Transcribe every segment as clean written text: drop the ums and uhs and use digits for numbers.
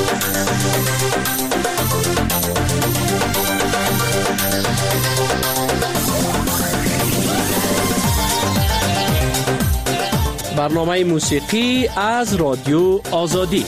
برنامه موسیقی از رادیو آزادی.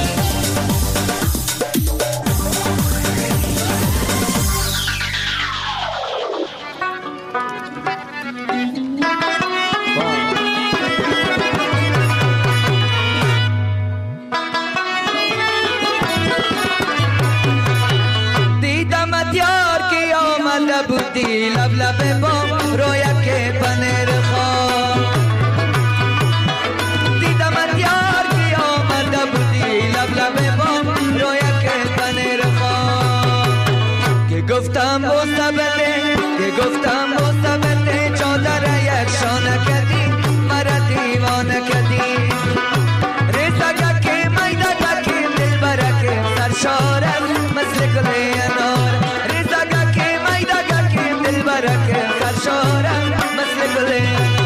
دیدمت یار که آمده بودی لب لب بام رویا که پنیر خواه. دیدمت یار که آمده بودی لب لب بام رویا که پنیر خواه. که گفتم بوسه بده، که گفتم بوسه بده، چادر یک شانه کدی مرا دیوانه کدی. ریزگه که میدگه که دل برکه سرشارم مثل گل انار. ریزگه که میدگه که دل برکه سرشارم مثل گل انار.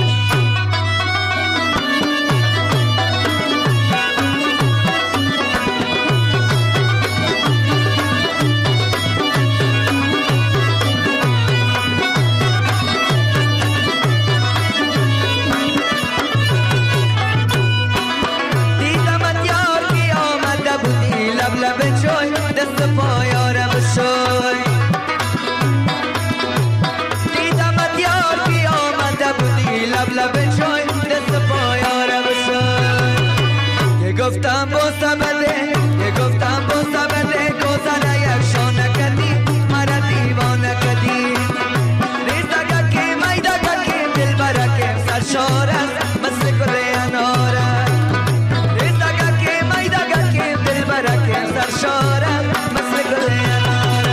گفتم بوسه بده، گفتم بوسه بده، گوزنه یک شانه کدی مرا دیوانه کدی. ریزگه که میدگه که دل برکه سرشار است مثل گل اناره. ریزگه که میدگه که دل برکه سرشار است مثل گل اناره.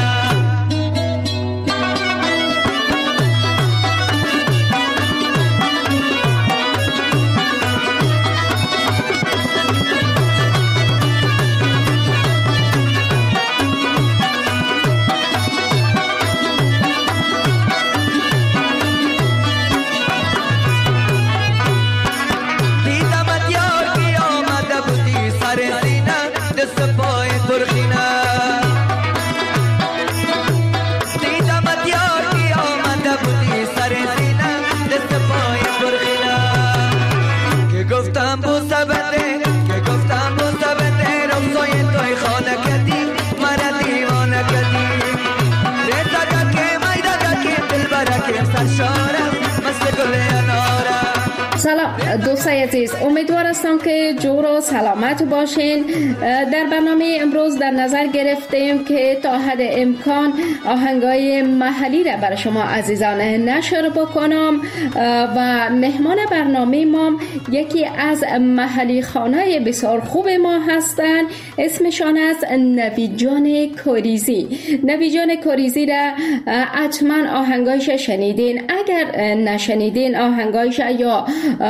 گفتم بوسه بده، که گفتم بوسه بده، روزای توی خانه کدی مرا دیوانه کدی. ریزگه که میدگه که دل برکه سرشارم مثل گل اناره. سلام دوستای عزیز، امیدوار هستم که جور و سلامت باشین. در برنامه امروز در نظر گرفتیم که تا حد امکان آهنگای محلی را برای شما عزیزان نشر بکنم و مهمان برنامه ما یکی از محلی خانه بسیار خوب ما هستند. اسمشان است نوید جان کوریزی. نوید جان کوریزی را حتما آهنگایش شنیدین. اگر نشنیدین آهنگایش یا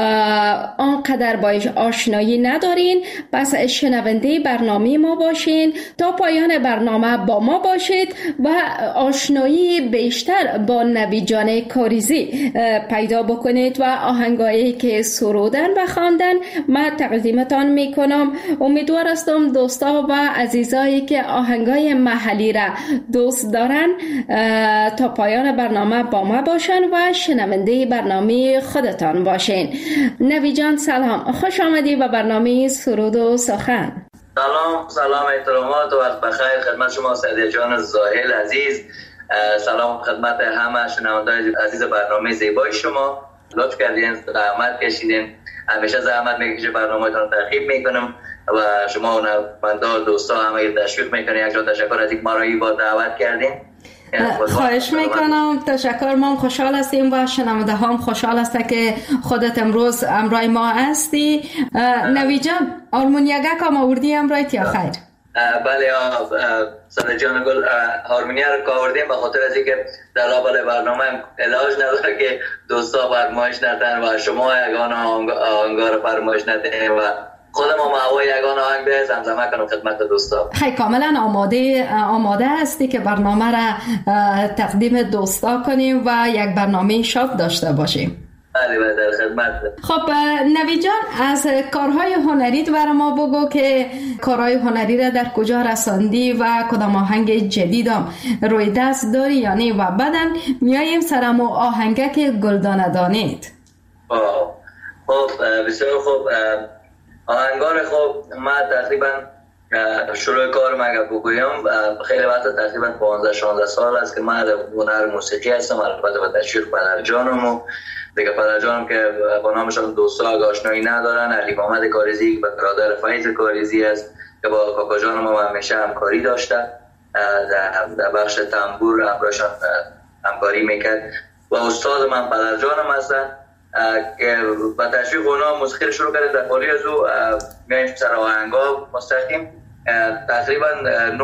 آنقدر باش آشنایی ندارین، پس شنونده برنامه ما باشین تا پایان برنامه با ما باشید و آشنایی بیشتر با نوید جان کوریزی پیدا بکنید و آهنگایی که سرودن و خواندن من تقدیمتان میکنم. امیدوار هستم دوستا و عزیزایی که آهنگای محلی را دوست دارن تا پایان برنامه با ما باشن و شنونده برنامه خودتان باشین. نوید جان سلام، خوش آمدی به برنامه سرود و سخن. سلام احترامات و وقت بخیر خدمت شما سعدیه جان زاهل عزیز. سلام خدمت همه شنوندگان عزیز برنامه زیبای شما. لطف کردین، زحمت کشیدین، همیشه زحمت میکشه برنامه‌تون رو ترغیب میکنم و شما هنرمندا دوستا همه تشویق میکنین. یک جا تشکر از اینکه ما رو با دعوت کردین. خواهش میکنم، تشکر. ما هم خوشحال هستیم و شنونده هم خوشحال هستن که خودت امروز امرای ما هستی. نوید جان هارمونیگه کام آوردی امرایت یا خیر؟ بله سر جان گل هارمونیا رو آوردیم به خاطر از اینکه در لابل برنامه علاج نداره که دوستا فرمایش ندن و شما یگان آهنگا رو فرمایش ندین و خودم ما یگان آهنگ به زمزمه کنم خدمت دوستا. خیلی کاملا آماده هستی که برنامه را تقدیم دوستا کنیم و یک برنامه شاد داشته باشیم. بله در خدمت. خب نوید جان، از کارهای هنری برای ما بگو که کارهای هنری را در کجا رساندی و کدام آهنگ جدیدم روی دست داری یا نه، و بعدن میاییم سرمو آهنگک گلدانه دانید. خب بسیار خوب. آهنگار خوب ما تقریبا شروع کارم اگر بگویم خیلی وقت تقریبا 15-16 سال است که من در هنر موسیقی هستم، البته با تشویق پدرجانم و دیگه پدرجانم که با نامشان دوستا آشنایی ندارن، علی محمد کاریزی که برادر فیض کاریزی است که با کاکا جانم هم همیشه همکاری داشته، در بخش تنبور همراهشان همکاری میکرد و استاد من پدرجانم هستن که با تشویق اونا موسیقی شروع کرده. در حالی از او میایم سر آهنگا مستقیم. تقریبا 9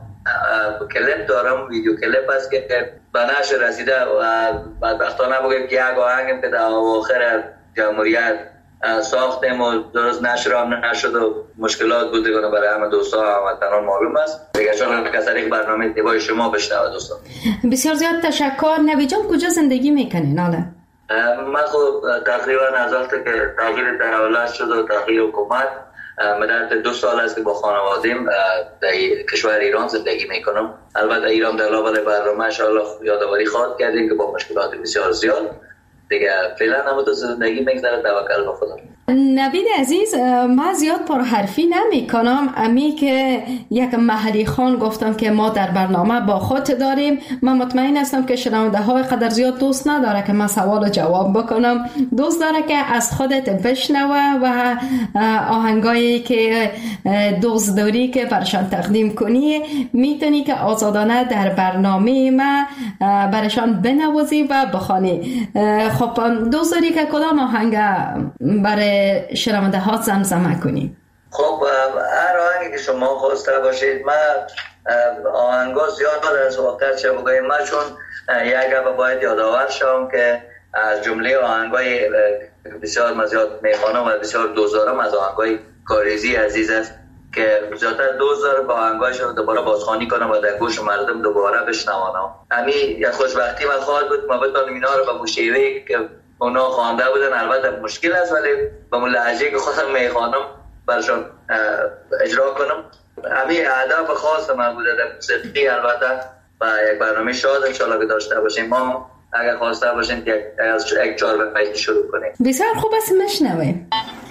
کلیپ دارم، ویدیو کلیپ است که به نشر رسیده و بدبختانه بگیم که یک آهنگم که در آخر جمهوریت ساختیم و درست نشر هم نشد و مشکلات بود دیگه برای همه دوستا و هموطنان معلوم است دیگه، چون از طریق برنامه زیبای شما بشنوه دوستان. بسیار زیاد تشکر. نوید جان کجا زندگی میکنین حالا؟ من خب تقریبا از وقتی که تغییر دولت شد و تغییر حکومت مدت 2 سال است که با خانوادیم در کشور ایران زندگی میکنم. البته ایران در لابد برنامه انشاءالله یادآوری خواهد کردیم که با مشکلات بسیار زیاد دیگه فعلا هم تو زندگی میگذره، توکل به خدا. نوید عزیز، من زیاد پرحرفی نمی کنم، امی که یک محلی خان گفتم که ما در برنامه با خود داریم. من مطمئن هستم که شنونده های قدر زیاد دوست نداره که من سوال جواب بکنم، دوست داره که از خودت بشنوه و آهنگایی که دوست داری که برشان تقدیم کنی میتونی که آزادانه در برنامه ما برشان بنوازی و بخوانی. خب دوست داری که کدام آهنگ برای شنونده ها زمزمه کنیم؟ خب هر آهنگی که شما خواسته باشید. من آهنگا زیاد از وقت چه بگویم، من چون یک گپ باید یادآور شم که از جمله آهنگای بسیار مزیاد میخوانم و بسیار دوست دارم از آهنگای کاریزی عزیز است که زیادتر دوست دارم با آهنگایشون دوباره بازخوانی کنم و در گوش مردم دوباره بشنوانم. همین یک خوشبختی من خواهد بود ما بتونیم اینا رو به موشیوی که اونا خوانده بودن، البته مشکل است ولی با اون لهجه که خودم میخوانم برشون اجرا کنم. همین هدف خاص من بوده در موسیقی. البته و یک برنامه شاد انشالله که داشته باشیم. ما اگر خواسته باشیم که از یک 4 بیت شروع کنیم. بسیار خوب است، میشنویم.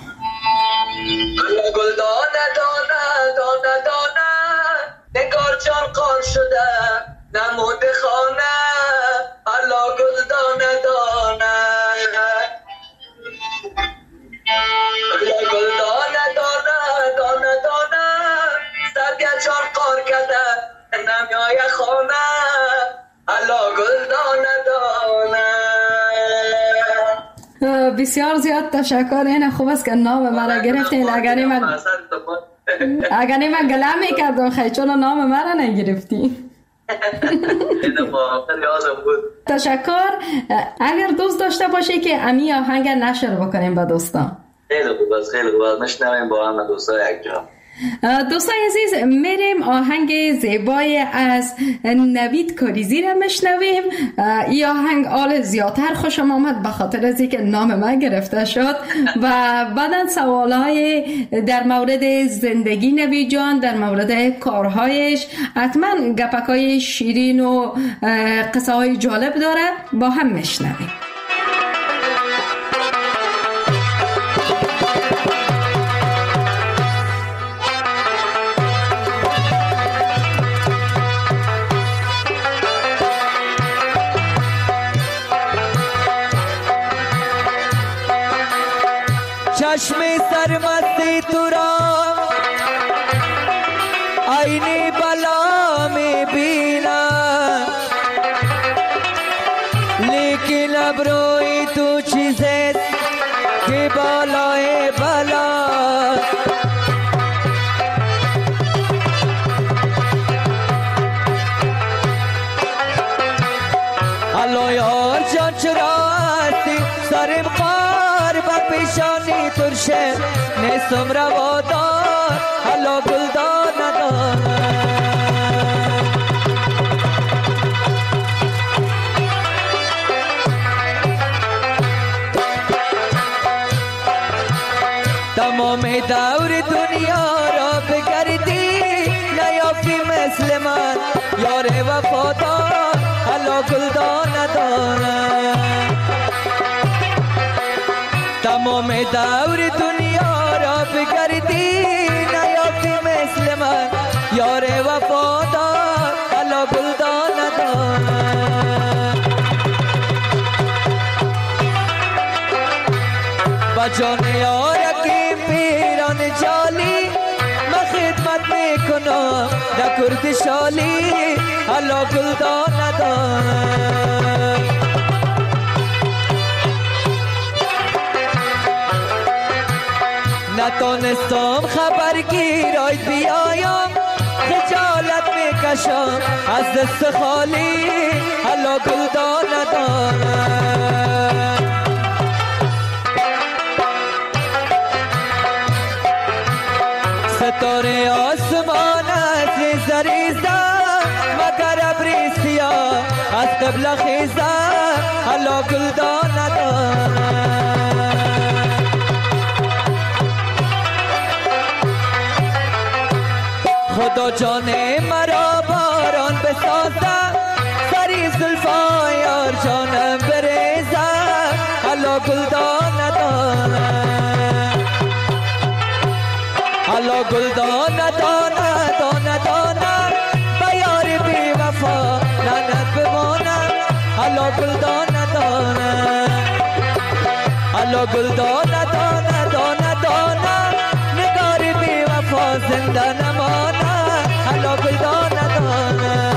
گل دانه دانه دانه دانه نگار جان قار شده نموده خانه الله گل دانه دانه الله گل دانه دانه دانه دانه سرگه جان قار کرده نمیای خانه الله گل دانه دانه. بسیار زیاد تشکر. این خوب است که نام مرا گرفتین. اگر من گله میکردم خیلی چون نام مرا نگرفتی. تشکر. اگر دوست داشته باشه که امی آهنگ نشر بکنیم با دوستان. خیلی خوب است، خیلی خوب است. مشنویم با هم دوستا یک جا. دوستان عزیز، میریم آهنگ زیبای از نوید کاریزی را مشنویم. این آهنگ آل زیادتر خوشم آمد به خاطر از اینکه نام من گرفته شد و بعداً سوالهای در مورد زندگی نوید جان، در مورد کارهایش، حتما گپکای شیرین و قصه های جالب داره، با هم مشنویم. چشم سرمستی تو را آینه بلا می بینم، لیکن ابروی تو چیزت که بالای بلا. الله یار جان چرا هستی سرم خار و پیشانی ترشه نیستم روادار الله گلدان ندانم. تمام دور دنیا را بگردی نیافتی مثل من یار وفادار حالا گلدان ندارم. تمام دور دنیا را بگردی نیافتی مثل من یار وفادار حالا گلدان ندارم. با جان یارکی پیران جالی من خدمت میکنم در کرد شالی حالا گلدان ندارم. نتونستم خبر گیراید بیایم خجالت میکشم از دست خالی حالا گلدان ندارم. ستاره آسمان از ریزه ریزه مگر ابری سیاه از قبله خیزه حالا گلدان ندارم. خدا جان مرا باران بسازه سری زلفای یار جانم بریزه حالا گلدان ندارم. حالا گلدان ندانه دانه دانه به یار بی وفا لعنت بمانه حالا گلدان ندانه. حالا گلدان ندانه دانه دانه نگار بی وفا زنده نمانه حالا گلدان ندانه.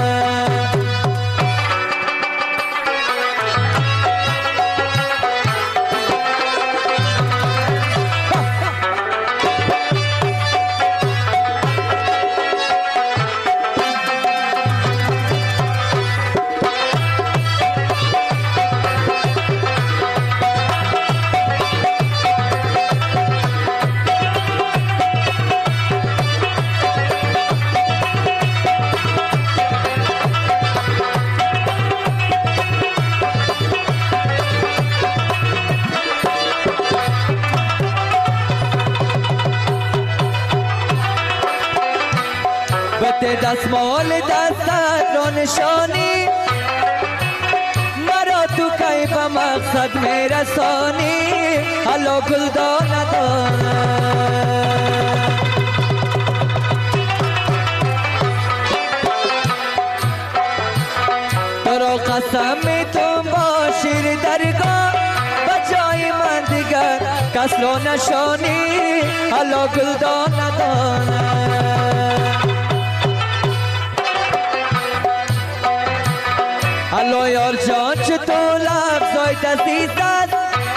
دستمال دستت را نشانی مرا تو کی به مقصد میرسانی حالا گلدان ندارم. تو را قسم میتون با شیر درگاه و جای من دیگر کس را نشانی حالا گلدان ندارم. حالا یار جان چطور لفظای دستیزد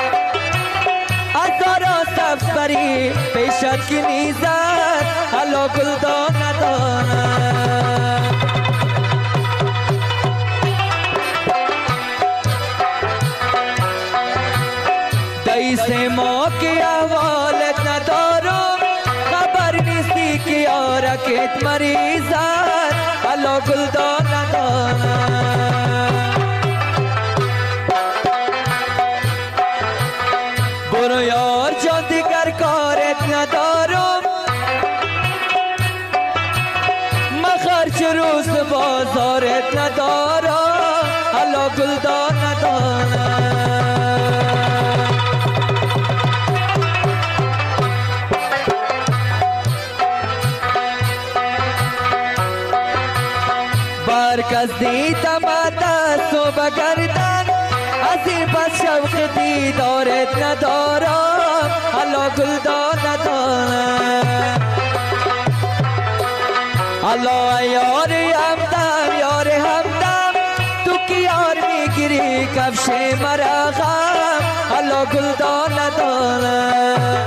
از دارا سفری پیشت که نیزد حالا گلدان ندارم. دیس ما که احوالت ندارم خبر نیستی که یارکت مریضد حالا گلدان ندارم. برو یار جان دیگر کارت ندارم من خرچ روز بازارت ندارم حالا گلدان ندارم. برکز دیدم دست و بگردن از این پس شوق دیدارت ندارم حالا گلدان ندارم. حالا یار همدم یار همدم تو که یار میگیری کفش مرغم حالا گلدان ندارم.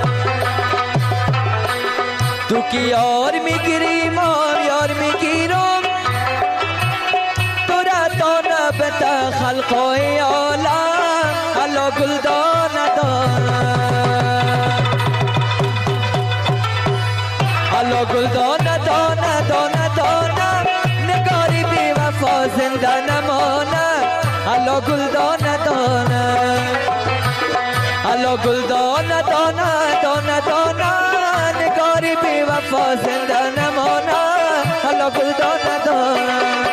تو که یار میگیری ما یار میگیرم تو را دانه بده خلقای عالم حالا گلدان ندارم. حالا گلدان ندانه دانه دانه نگاری بی وفا زنده نمانه حالا گلدان ندانه. حالا گلدان ندانه دانه دانه یا زنده نمانم حالا گلدان ندارم.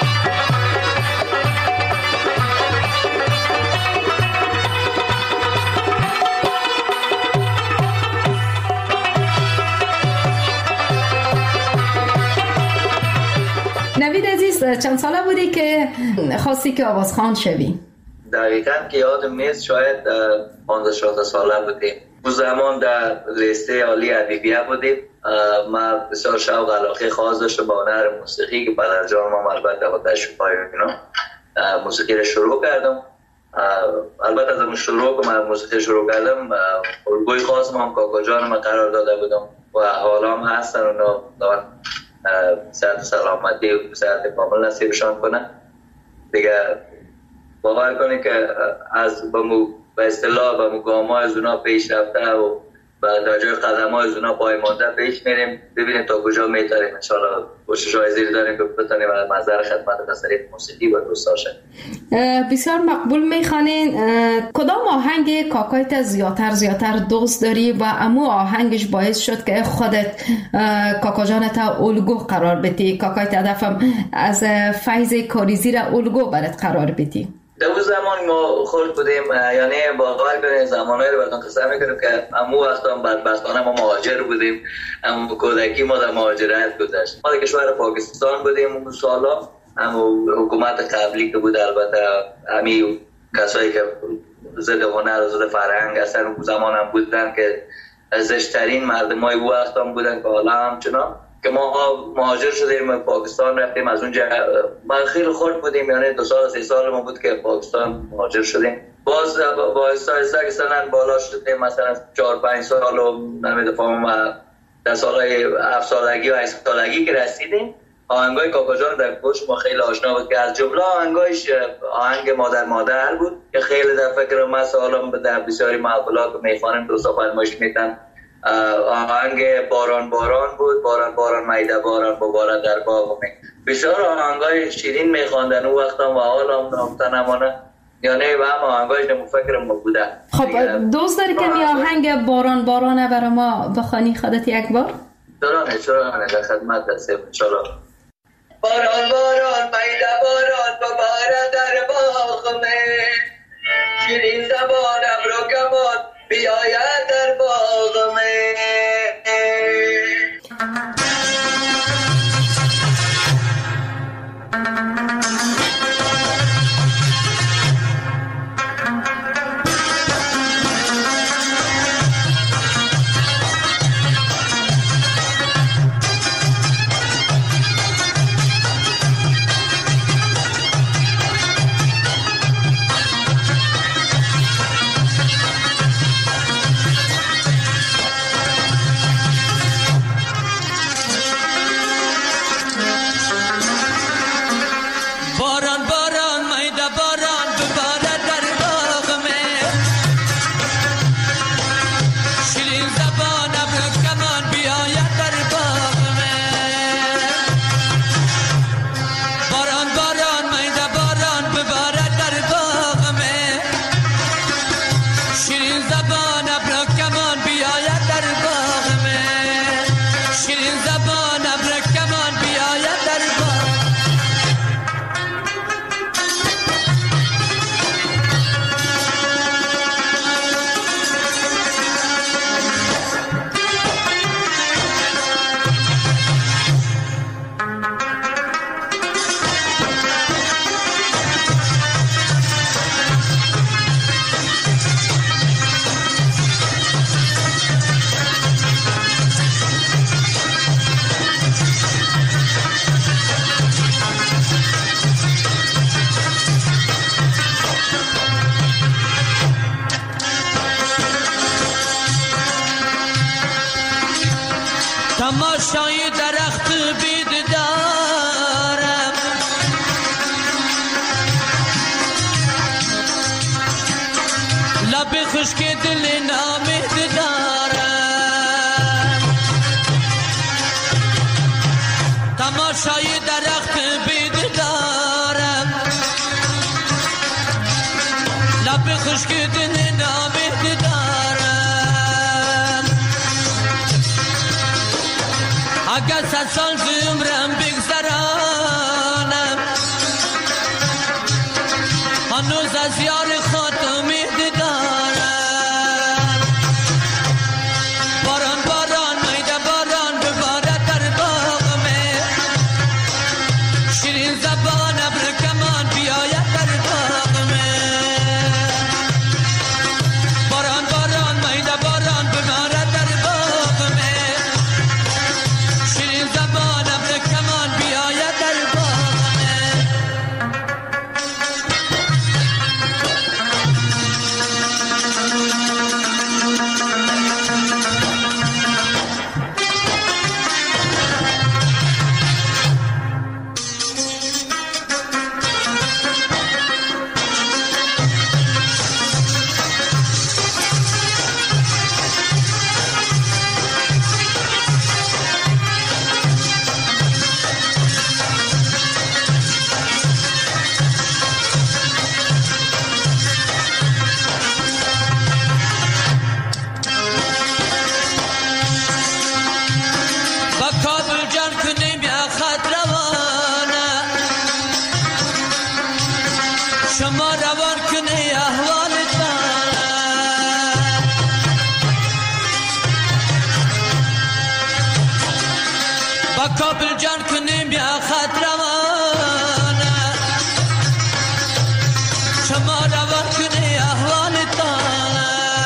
نوید عزیز، چند ساله بودی که خواستی که آوازخوان شوی؟ دقیقاً که یادم نیست، شاید 15-16 ساله بودیم. اون زمان در رشته عالی ادبیات بودیم. من بسیار شوق علاقه خاص داشتم با هنر موسیقی که پدر جان ما البته با تشریف‌های اینا موسیقی رو شروع کردم. البته از اون شروع که من موسیقی شروع کردم الگوی خاص ما هم کاکا جان ما قرار داده بودم و حالا هم هستن، اونا صحت سلامتی و صحت کامل نصیبشان کنه دیگه. باور کنید که از به اصطلاح به گام‌های از اونا پیش رفته و در جای قدم‌های از اونا پای مانده پیش میریم، ببینیم تا کجا میتونیم. ان شاءالله کوشش‌های زیادی داریم که بتونیم از منظر خدمت تصریف موسیقی و دوستاشن. بسیار مقبول میخوانین. کدام آهنگ کاکایت زیادتر دوست داری و امو آهنگش باعث شد که خودت کاکا جانت الگو قرار بدی؟ کاکایت هدفم از فیض کاریزی را الگو برات قرار بدی. در اون زمان ما خورد بودیم، یعنی باور کنید زمانایی رو براتون قصه میکنیم که امو وقتا بدبختانه ما مهاجر بودیم. امو کودکی ما در مهاجرت گذشت. ما در کشور پاکستان بودیم اون سالا. امو حکومت قبلی که بود، البته همی کسایی که ضد هنر و ضد فرهنگ هستن اون زمان هم بودن که زشترین مردمای اون وقتا بودن که حالا همچنان که ما مهاجر شدیم پاکستان رفتیم. از اونجا ما خیلی خورد بودیم، یعنی 2 سال 3 سال ما بود که پاکستان مهاجر شدیم. باز با استایسته که سنن بالا شدیم، مثلا 4-5 سال و نمیدونم در سالهای 7 سالگی و 8 سالگی که رسیدیم آهنگای کاکا جان در گوش ما خیلی آشنا بود که از جمله آهنگایش آهنگ مادر بود که خیلی در فکر ما سالم در بسیاری محفلات میخوانیم دوستا فرمایش میتن. آهنگ باران بود، باران میده باران ببارد در باغ. بسیار آهنگای شیرین میخواندن اون وقتا و حالا نامتنمانه، یعنی و هم آهنگایش نمو فکر ما بوده. خب دوست داری که می آهنگ باران برای ما بخوانی خودت یک بار؟ چرا در خدمت هستیم انشالله. باران میده باران ببارد در باغ شیرین زبانم رو کمان بیاید در باغ تماشای درخت بید دارم، لب خشک دل نامید دارم. تماشای درخت بید دارم، لب خشک دل نامید دارم. کابل جان کنیم یا خطرمانه شما روان کنی احوالتانه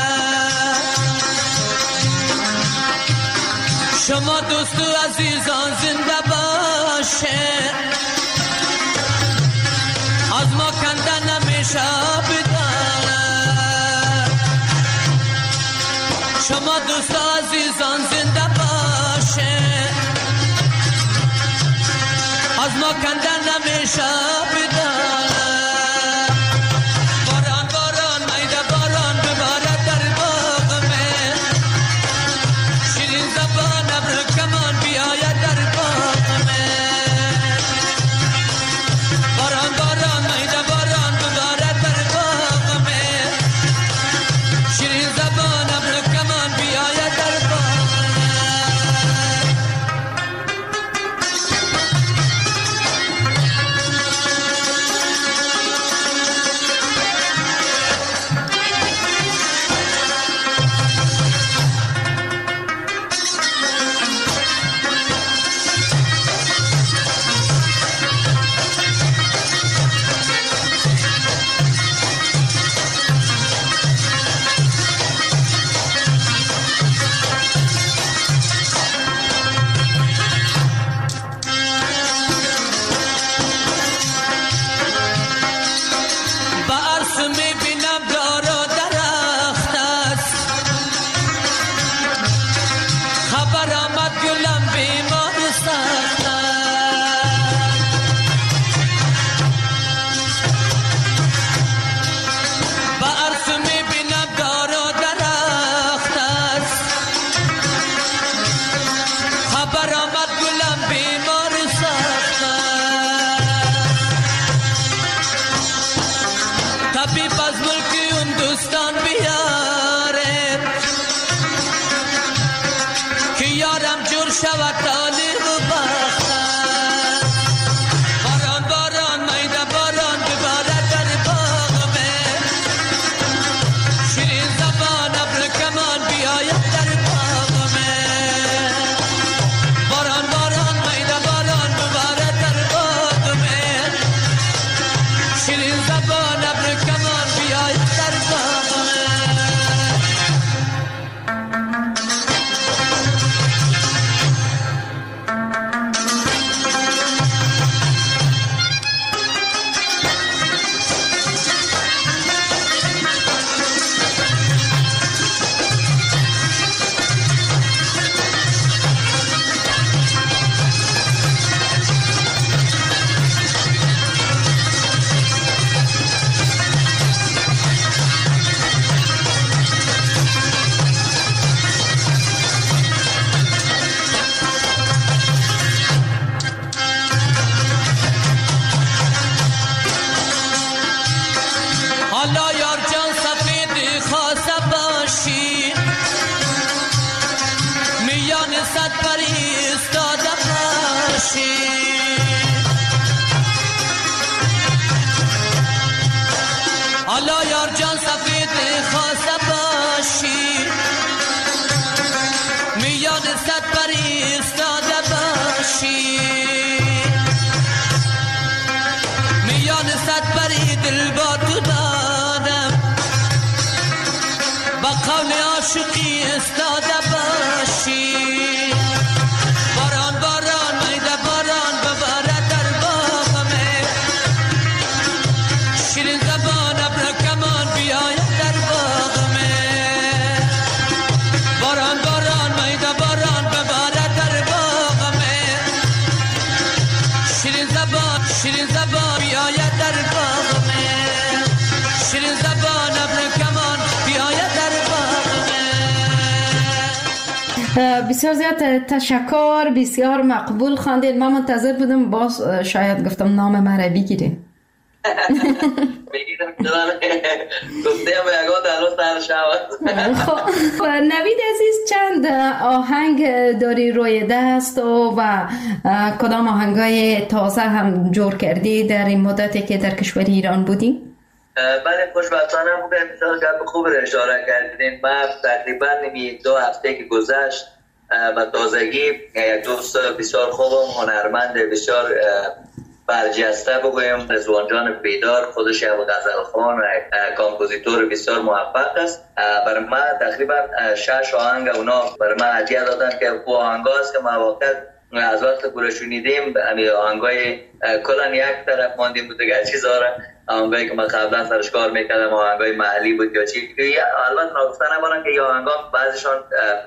شما دوست و عزیزان زنده باشه از ما کندن نمیشه بدانه شما دوست و عزیزان زنده باشه از ما کندن نمیشه بدانه باران باران میده باران بباره در باغ من شیرین زبان ابر کمان بیاید در باغ من باران باران میده باران بباره در باغ من شیرین زبان ابر کمان بیاید در باغ بسیار زیاد تشکر، بسیار مقبول خواندید. من منتظر بودم باز شاید گفتم نام مرا بگیرین. بگیرم گفتم یکا در سر شود. خب نوید عزیز، چند آهنگ داری روی دست و کدام آهنگای تازه هم جور کردی در این مدتی که در کشور ایران بودی؟ بله، خوشبختانه مثال به خوب رو اشاره کردین. من تقریبا 2 هفته که گذشت و تازگی یک دوست بسیار خوبم، هنرمند بسیار برجسته بگویم، رضوان جان بیدار، خودش یک غزلخوان و کامپوزیتور بسیار موفق است. برای من تقریبا 6 آهنگ اونا برای من هدیه دادن که او آهنگ است که ما واقعا از وقت گوش شنیدیم آهنگای کلا یک طرف ماندیم بود دیگه چیزا آهنگایی که من قبلا سرش کار میکردم آهنگای محلی بود یا چی. البته نگفتن نبانم که آهنگان بعضیشان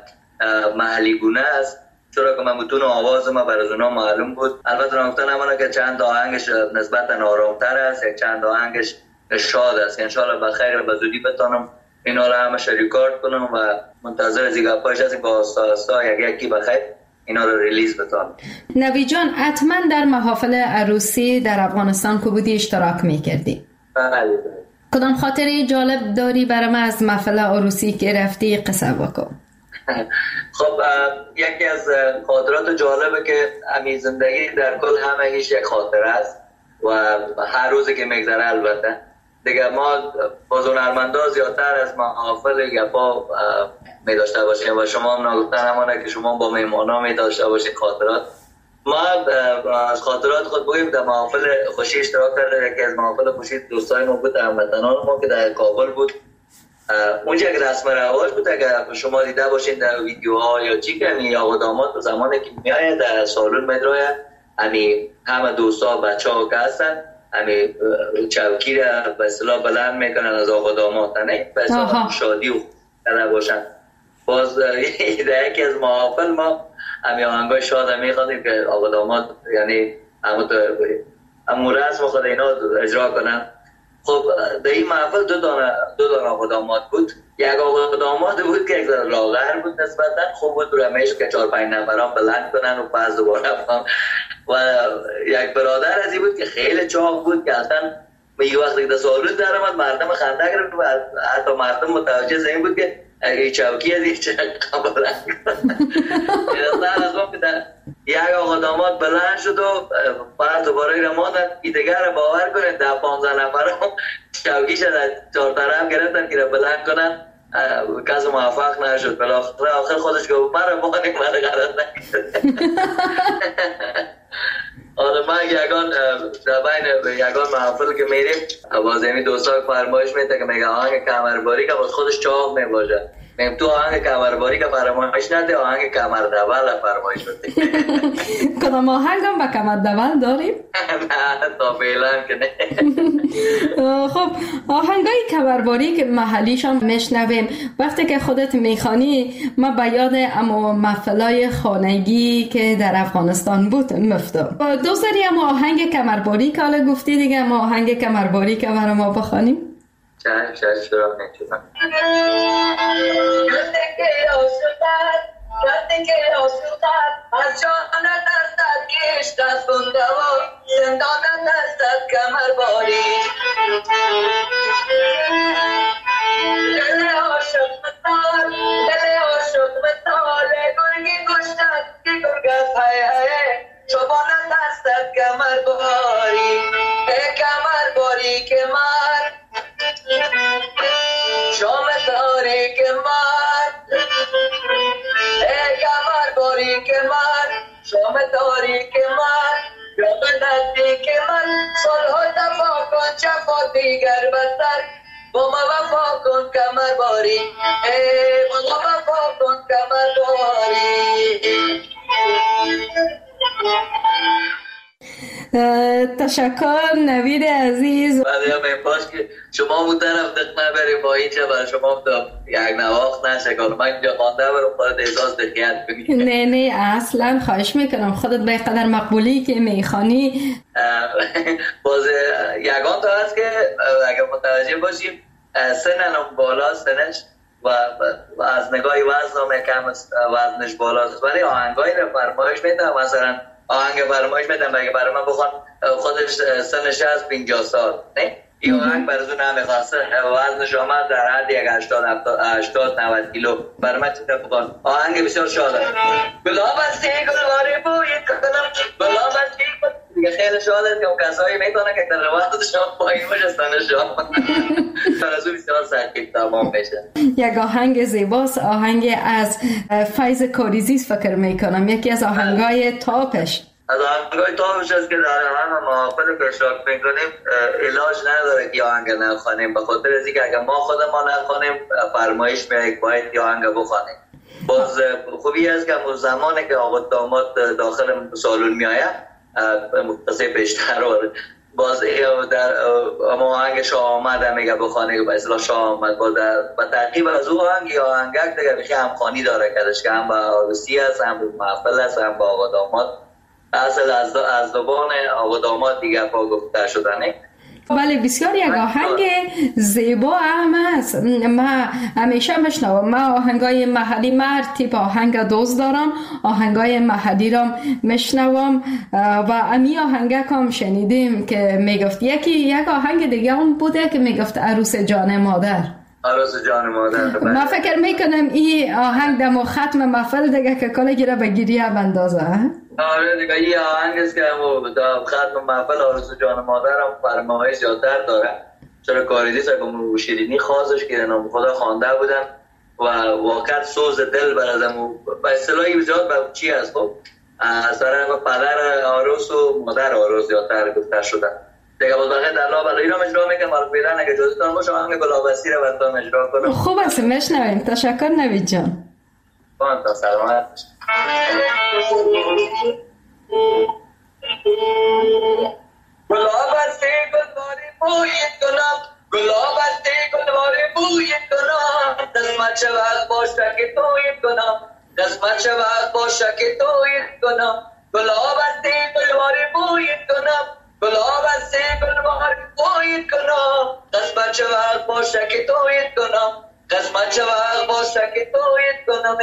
محلی گونه است، چرا که من متون آواز ما برای اونا معلوم بود. البته نگفتن نبانم که چند آهنگش نسبتا آرامتر است، یک چند آهنگش شاد است. انشالله بخیر و زودی بتونم اینا رو همه ریکورد کنم و منتظر از این گپایش هستیم با آستا یکی بخیر اینا رو ریلیز بتونم. نوید جان، حتما در محافل عروسی در افغانستان که بودی اشتراک میکردی؟ بله. کدام خاطره جالب داری برای من از محفل عروسی که رفتی قصه بکن؟ خب یکی از خاطرات جالبه که همین زندگی در کل همه هیچ یک خاطره است و هر روزی که میگذره البته دیگه ما با هنرمندا زیادتر از محافل گپا می داشته باشیم و شما هم نگفتن همانه که شما با میمانا می داشته باشید خاطرات. ما از خاطرات خود بگیم در محافل خوشی اشتراک کردیم. یکی از محافل خوشی دوستای ما بود، هموطنان ما که در کابل بود. اونجا که رسم رواج بود، اگر شما دیده باشین در ویدیوها یا چی که همین آقا داماد زمانی که میآید در سالن میدروید همین همه دوستا بچه‌ها که هستن همین چوکی را به اصطلاح بلند میکنن از آقا داماد، نه به اصطلاح شادی و کرده باشن. باز در یکی از محافل ما همین آهنگای شاد میخواندیم که آقا داماد یعنی همون رسم خود اینا اجرا کنن. خب در این محفل دو دانه آقا داماد بود. یک آقا داماد بود که یک لاغر بود نسبتا، خوب بود رمیش که 4-5 نفران بلند کنن و پس دوباره و یک برادر ازی بود که خیلی چاق بود که اصلا یه وقتی که سالون در آمد مردم خنده کرد و حتی مردم متوجه زمین بود که این چوکی از این چقدر بلند کنن. یک آقا داماد بلند شد و بعد دوباره رماندن این دیگر رو باور کنید 10-15 نفر چوکیش از 4 طرف گرفتن که رو بلند کنن. کس موفق نشد. بالاخره آخر خودش گفت من غلط نکرد. حالا من یگان در بین یگان محفل که میریم بازمی دوستا فرمایش میده که میگه آهنگ کمرباری که باز خودش چاق میباشه، میگم تو آهنگ کمرباری که فرمایش نده، آهنگ کمردول فرمایش بده. کدام آهنگ هم با کمردول داریم؟ نه تا فعلا که نه. خب آهنگای کمرباری که محلیشان میشنویم وقتی که خودت میخوانی ما به یاد اما محفلای خانگی که در افغانستان بود مفتم. دوست داری اما آهنگ کمرباری که حالا گفتی دیگه، اما آهنگ کمرباری که برای ما بخوانیم؟ شاید شروع نکنم. Gatti che ho sciutato, al giorno d'estate che sta spondavo, sento d'estate camarbori. Delle oshok metal, le gurgi gushtat ki gurgas hai, chobona d'estate camarbori, e camarbori ke mar, shome tori ke mar. که من شام تاریک من یاد نزدیک من صلح دفا کن چفا دیگر بسر با ما وفا کن کمرباری با ما وفا کن کمرباری. تشکر نوید عزیز. بعد یا میپاش که شما بود طرف دق نبریم با اینجا برای شما یک نواخت نشکل من اینجا خانده برم خودت احساس دقیقت کنی. نه اصلا خواهش میکنم خودت به قدر مقبولی که میخوانی. باز یگان تا هست که اگر متوجه باشیم سنن بالا سنش و از نگاه وزن هم کم وزنش بالاست، ولی آهنگایی رو فرمایش میدم. مثلا آهنگ فرمایش میدم اگه برای من بخوان خودش سنش از 50 سال نه این آهنگ برای اون نمیخواسته وزنش آمد در حد یک 80-90 کیلو برای من چیزا بخوان. آهنگ بسیار شاده. گلاب از تی گلواری بوی کنم گلاب از تی دیگه خیلی خیلی شاد است که کسایی میتونه که در روایت شما پایین باشه شما از اون بسیار سخت تمام بشه. یک آهنگ زیباست، آهنگ از فیض کاریزیست فکر میکنم، یکی از آهنگای تاپش. از آهنگای تاپش است که در همه محافل که اشتراک میکنیم علاج نداره که آهنگ نخوانیم، به خاطر از اینکه اگر ما خودمان نخوانیم فرمایش میاد باید که آهنگ بخوانیم. باز خوبی است که زمانی که آقا داماد داخل سالن میآید متصل بیشتر باز در آهنگ شاه آمد میگه بخوانه به اصطلاح شاه آمد با تعقیب از او آهنگ یا آهنگک دیگه بخی همخوانی داره کردش که هم با عروسی است هم با محفل است هم با آقا داماد اصل از زبان آقا داماد دیگه پا گفته شدنه. بله بسیار یک آهنگ زیبا هم است. ما همیشه میشنوم، ما آهنگای محلی مرد تیپ آهنگ دوست دارم، آهنگای محلی را میشنوم و امی آهنگک هم شنیدیم که میگفت یک آهنگ دیگه هم بوده که میگفت عروس جان مادر. عروس جان مادر. ما فکر میکنم این آهنگ دمو ختم محفل دیگه که کلا گیره به گریه بندازه. آره دیگه این آهنگ است که در ختم محفل عروس جان مادر هم فرمایش زیادتر داره، چرا کاریزیست که شیرینی خاصش که نام خدا خوانده بودن و واقعا سوز دل برادم به اصطلاحی بزرگ به چی است خب از طرف پدر عروس و مادر عروس زیادتر گفته شدن دیگه. باز بقیه در لا بلایی را اجرا میکنم ولی فعلا اگه اجازهتان باشه آهنگ گلابستی را براتون اجرا کنم. خوب است میشنویم. تشکر نوید جان. تا سلامت. گلابستی گلباری بویت کنم، گلابستی گلباری بویت کنم، قسمت چه وقت باشه که تویت کنم، قسمت چه وقت باشه که تویت کنم. گلابستی گلباری بویت کنم، گلابستی گلباری بویت کنم، قسمت چه وقت باشه که تویت کنم، قسمت چه وقت باشه که تویت کنم.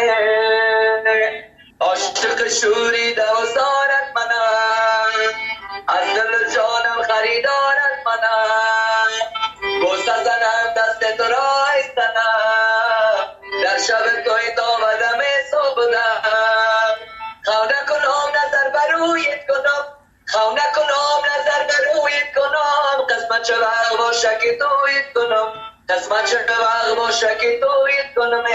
عاشق شوری دوستانت منم، از دل جانم خریدارت منم، بوسه زنم دست تو را ایستنم، در شب توی دامدم صبحدم، خونه کنم نظر برویت کنم، خونه کنم نظر برویت کنم، قسمت چه وقت باشه که تویت کنم، قسمت چه وقت باشه که تویت کنم.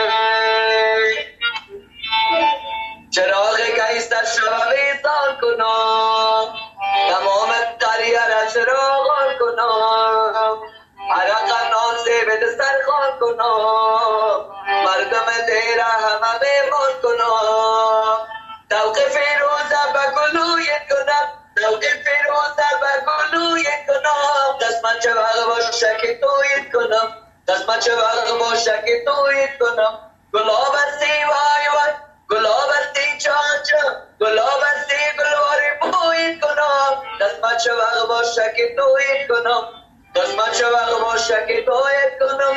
چراغ گیستر شب ویسان کنم، تمام قریه را چراغان کنم، عرق نازه به دسترخوان کنم، مردم دیره همه بیمان کنم، توق فیروزه به گلویت کنم، توق فیروزه به گلویت کنم، قسمت چه وقت باشه که تویت کنم، قسمت چه وقت باشه که تویت کنم. گلابستی وای وای گلابستی چان چان، گلابستی گلواری بویت کنم، قسمت چه وقت باشه که تویت کنم، قسمت چه وقت باشه که تویت کنم.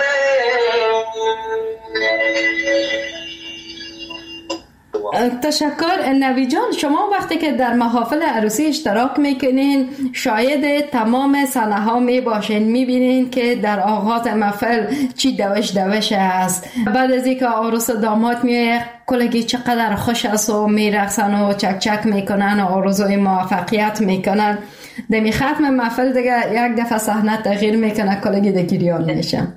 تشکر نوید جان. شما وقتی که در محافل عروسی اشتراک میکنین شاید تمام صحنه ها میباشین، میبینین که در آغاز محفل چی دوش است، بعد از اینکه عروس و داماد میاد کلگی چقدر خوش است و میرقصن و چک میکنن و آرزوی موفقیت میکنن. دمی ختم محفل دیگه یک دفعه صحنه تغییر میکنه، کلگی دیگه گریان میشن.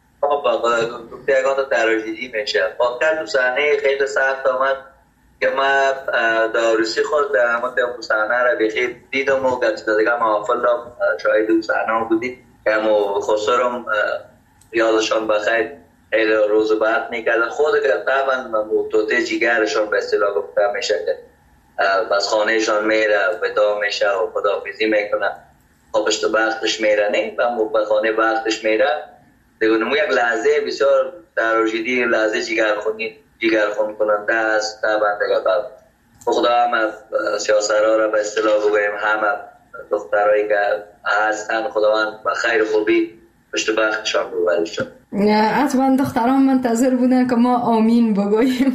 یگان تراژدی میشه. واقعا تو صحنه خیلی سخت آمد که من در عروسی خود در همون صحنه را بخیر دیدم و گرچه دیگه محافل را شاید اون صحنه بودید که همون خسرم یادشان بخیر خیلی روز بعد میکردن خود که طبعا توته جیگرشان به اصطلاح گفته میشه که بس خانهشان میره ودا میشه و خداحافظی میکنه، خوابش بختش میره نه و به خانه بختش میره دیگه. نمو یک لحظه بسیار تراژدی، لحظه جیگرخون کننده است طبعا دیگه. خدا هم سیاسرها را به اصطلاح بگویم همه دخترهایی که هستن خداوند و خیر خوبی پشت بختشان ببرشن. حتما دختران منتظر بودن که ما آمین بگوییم.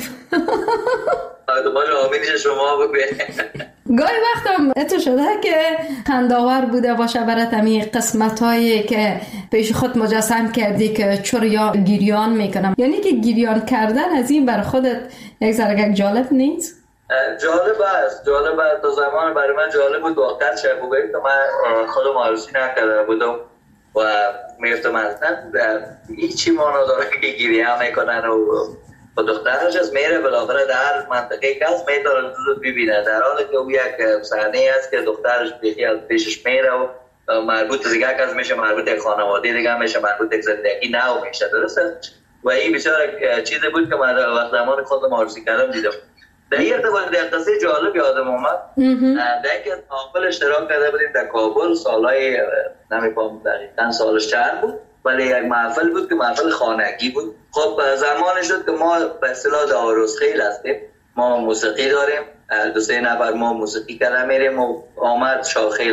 آمینش شما بگویم. گاهی وقتا اتو شده که خنداور بوده باشه برات همین قسمت هایی که پیش خود مجسم کردی که چرا گریان میکنم، یعنی که گریان کردن از این بر خودت یک ذره جالب نیست؟ جالب است تا زمان برای من جالب بود. واقعا شب بگوییم که من خودم عروسی نکرده بودم و میفتم اصلا هیچی مانا داره که گیری هم میکنن و دخترش از میره بالاخره در منطقه که هست میتاره دو ببینه، در حالی که او یک صحنه است که دخترش بیخی از پیشش میره و مربوط دیگه که میشه مربوط یک خانواده دیگه میشه مربوط یک زندگی نو میشه. درسته؟ و این بسیار چیزی بود که من وقت زمان خودم عروسی کردم دیدم. در این ارتباط در قصه جالب یادم اومد در که محفل اشتراک کرده بودیم در کابل، سالهای نمی‌فهمم دقیقاً سالش چند بود، ولی یک محفل بود که محفل خانگی بود. خب زمانی شد که ما به اصطلاح داروس خیل هستیم، ما موسیقی داریم، 2-3 نفر ما موسیقی کردن میریم و آمد شاخیل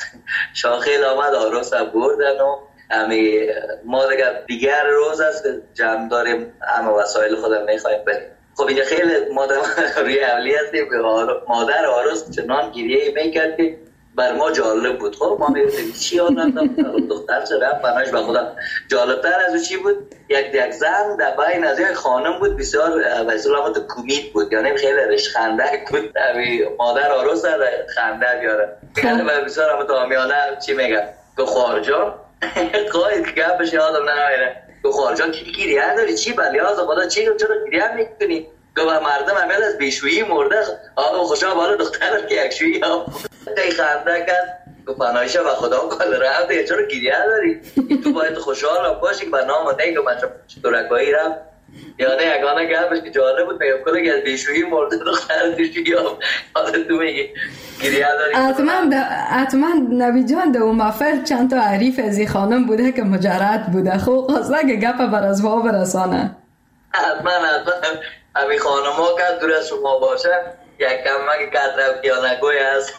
آمد آروس هم بردن و ما دیگر روز است که جمع داریم همه وسایل خودم میخوایم بریم. خب اینجا خیلی مادر روی اولی هستیم که مادر آروس چنان گریه میکرد که بر ما جالب بود. خب ما میگفتیم چی آنم دختر چه رفت بناش به خودم. جالبتر از او چی بود؟ یک زن در بین از یک خانم بود بسیار به اصطلاح کومیک بود، یعنی خیلی رشخندک بود. مادر آروس در خنده بیاره و بسیار هم دامیانه چی میگه که خارجان قاید که گپش یادم نمیره که خارجان چی گریه داری، چی بلیاز خدا چی چرا گریه میکنی که مردم عمل از بیشویی مرده آقا خوشا بالا دخترم که یک شویی ها خیلی خنده کرد که پناهیشه و خدا کل رفته چرا گریه داری، تو باید خوشحال باشی که برنامه نه که من دورکایی رفت. یعنی یگانه گپش که جالب بود میگم کنه که از بیشویی مرده دختر بیشویی ها حالا تو میگی گریه داری. حتما نوی جان در اون محفل چند تا عریف از این خانم بوده که مجرد بوده، خوب خواسته که گپ بر از وا برسانه. حتما همین خانم ها که دور از شما باشه یک کمک کترم کیانگوی هست.